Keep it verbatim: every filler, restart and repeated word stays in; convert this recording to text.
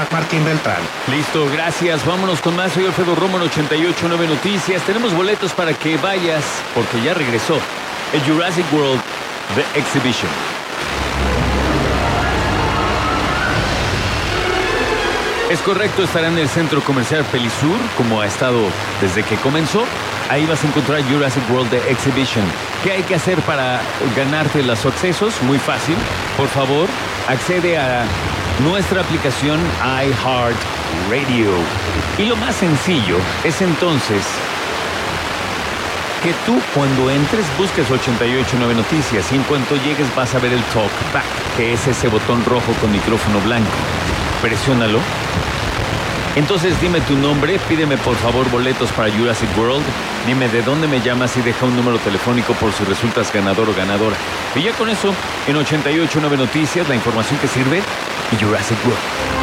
Mar- Martín Beltrán. Listo, gracias. Vámonos con más. Soy Alfredo Romo en ochenta y ocho punto nueve Noticias. Tenemos boletos para que vayas, porque ya regresó el Jurassic World The Exhibition. Es correcto, estará en el Centro Comercial Pelisur, como ha estado desde que comenzó. Ahí vas a encontrar Jurassic World The Exhibition. ¿Qué hay que hacer para ganarte los accesos? Muy fácil. Por favor, accede a nuestra aplicación iHeartRadio. Y lo más sencillo es entonces que tú, cuando entres, busques ochenta y ocho punto nueve Noticias y en cuanto llegues vas a ver el Talk Back, que es ese botón rojo con micrófono blanco. Presiónalo. Entonces dime tu nombre, pídeme por favor boletos para Jurassic World, dime de dónde me llamas y deja un número telefónico por si resultas ganador o ganadora. Y ya con eso, en ochenta y ocho punto nueve Noticias, la información que sirve y Jurassic World.